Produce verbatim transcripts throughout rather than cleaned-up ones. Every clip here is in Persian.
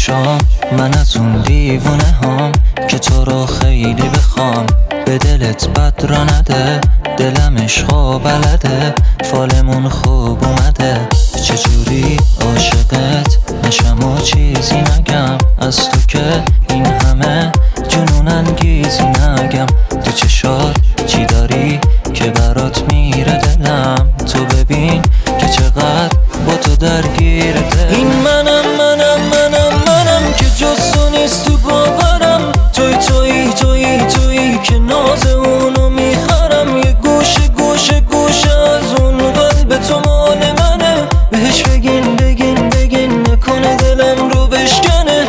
چشام من از اون دیوونه هام که تو رو خیلی بخوام، به دلت بد را نده، دلم عشقا بلده، فالمون خوب اومده، چجوری عاشقت نشم و چیزی نگم، از تو که این همه جنون انگیزی نگم، تو چشات چی داری که برات میره دلم، تو ببین که چقدر با تو درگیر دل. این منم منم منم منم که جز تو نیست تو باورم، توی توی توی توی که ناز اونو میخرم، یه گوشه گوشه گوشه از اون قلب تو مال منه، بهش بگین بگین بگین نکنه دلم رو بشکنه.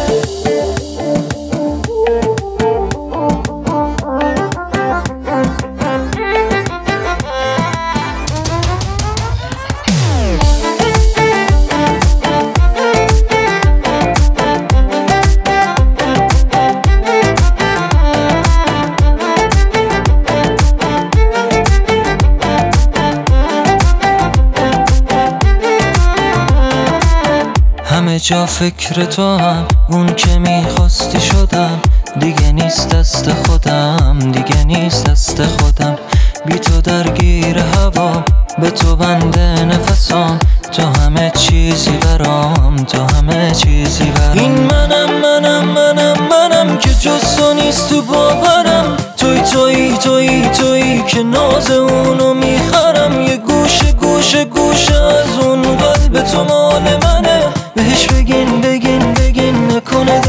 همه جا فکر تو هم، اون که میخواستی شدم، دیگه نیست دست خودم، دیگه نیست دست خودم، بی تو درگیر هوا، به تو بنده نفسام، تو همه چیزی برام، تو همه چیزی برام. این منم منم منم منم که جز تو نیست تو باورم، توی توی توی توی که ناز اونو میخرم، یه گوشه گوشه گوشه از اون قلب تو مال من،